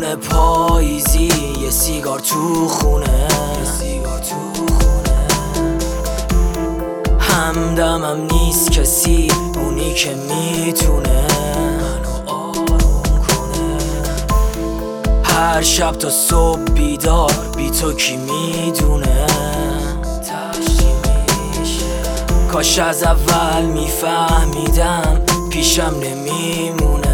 بارون پاییزی یه سیگار تو خونه، همدمم نیست کسی اونی که میتونه منو آروم کنه. هر شب تا صبح بیدار بی تو کی میدونه تشی میشه. کاش از اول میفهمیدم پیشم نمیمونه.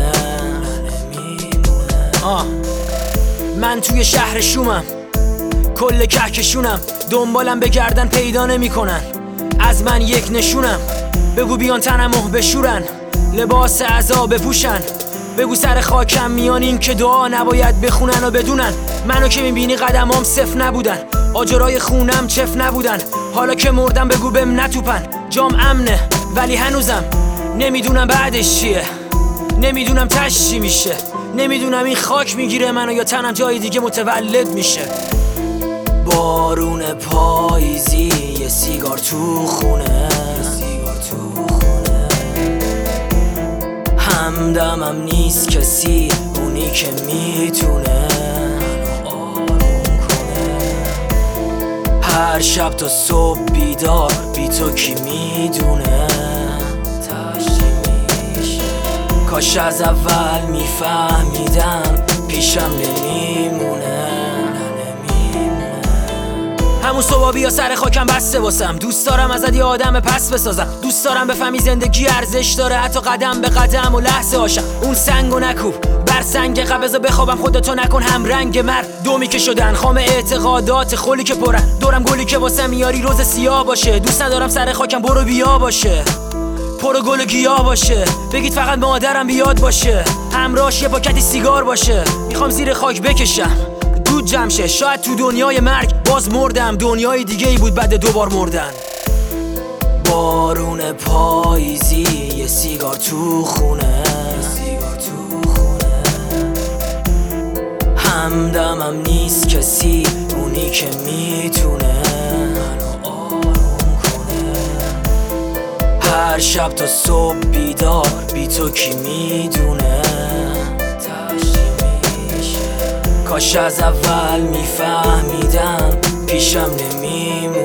من توی شهر شومم، کل کهکشونم، دنبالم بگردن پیدا نمیکنن. از من یک نشونم، بگو بیان تنمو بشورن، لباس عذاب بپوشن. بگو سر خاکم میان این که دعا نباید بخونن و بدونن منو که میبینی قدمام صفر نبودن، آجرای خونم چف نبودن. حالا که مردم بگو بهم نتوپن. جام امنه ولی هنوزم نمیدونم بعدش چیه، نمیدونم تش چی میشه، نمیدونم این خاک میگیره منو یا تنم جای دیگه متولد میشه. بارون پاییزی یه سیگار تو خونه، همدمم نیست کسی اونی که میتونه منو آروم کنه. هر شب تا صبح بیدار بی تو کی میدونه تشی میشه. کاش از اول میفهمیدم پیشم نمیمونه. همون صبح بیا سر خاکم بسته واسم. دوست دارم ازت یه آدم پس بسازم، دوست دارم بفهمی زندگی ارزش داره حتی قدم به قدم و لحظه هاشم. اون سنگو نکوب بر سنگ قبضا بخوابم، خودتو نکن هم رنگ مرد. دومی که شدن خام اعتقادات خلی که پرن، دورم گلی که واسه میاری روز سیاه باشه. دوست ندارم سر خاکم برو بیا باشه، پر گل و گیاه باشه. بگید فقط مادرم بیاد باشه، همراهش یه پاکتی سیگار باشه. میخوام زیر خاک بکشم دود جمع شه. شاید تو دنیای مرگ باز مردم، دنیای دیگه ای بود بعد دوبار مردن. بارون پاییزی یه سیگار تو خونه، همدمم نیست کسی اونی که میتونه منو آروم کنه. هر شب تا صبح بیدار بی تو کی میدونه تشی میشه. کاش از اول میفهمیدم پیشم نمیمونه.